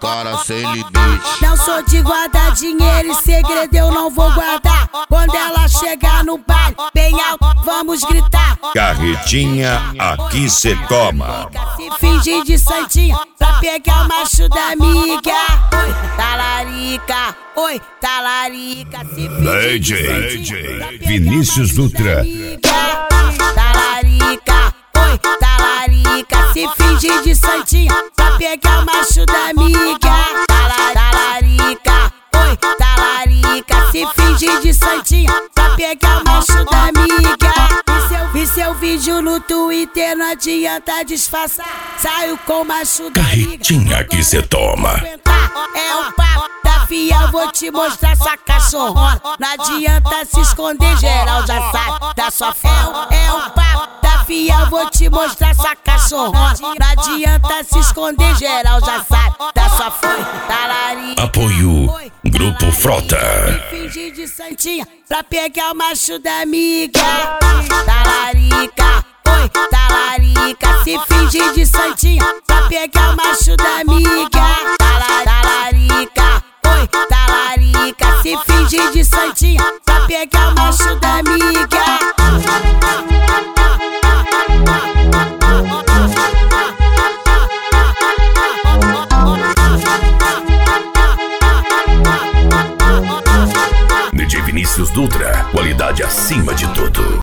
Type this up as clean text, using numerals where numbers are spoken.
cara sem limite. Não sou de guardar dinheiro e segredo eu não vou guardar. Quando ela chegar no baile, bem alto, vamos gritar. Carretinha, aqui cê toma. Se fingir de santinha pra pegar o macho da amiga. Oi, talarica, oi, talarica. Se fingir de santinha pra pegar Vinícius o macho Dutra. da amiga. Talarica, oi, talarica. Se fingir de santinha pra pegar o macho da amiga. Talarica, oi, talarica. Se fingir de santinha pra pegar o macho da amiga. Vi seu vídeo no Twitter, não adianta disfarçar. Saio com o macho da amiga. Carretinha, aqui cê toma. É o papo da fia, vou te mostrar essa cachorrona. Não adianta se esconder, geral já sabe da sua fama. É o papo da fia, vou te mostrar essa cachorrona. Não adianta se esconder, geral já sabe da sua fama. Talarica, Apoio Grupo Frota. fingir de santinha pra pegar o macho da amiga. Talarica, oi, talarica. Se fingir de santinha pra pegar o macho da amiga. Talarica, oi, talarica. Se fingir de santinha pra pegar o macho da amiga. DJ Vinícius Dutra, qualidade acima de tudo.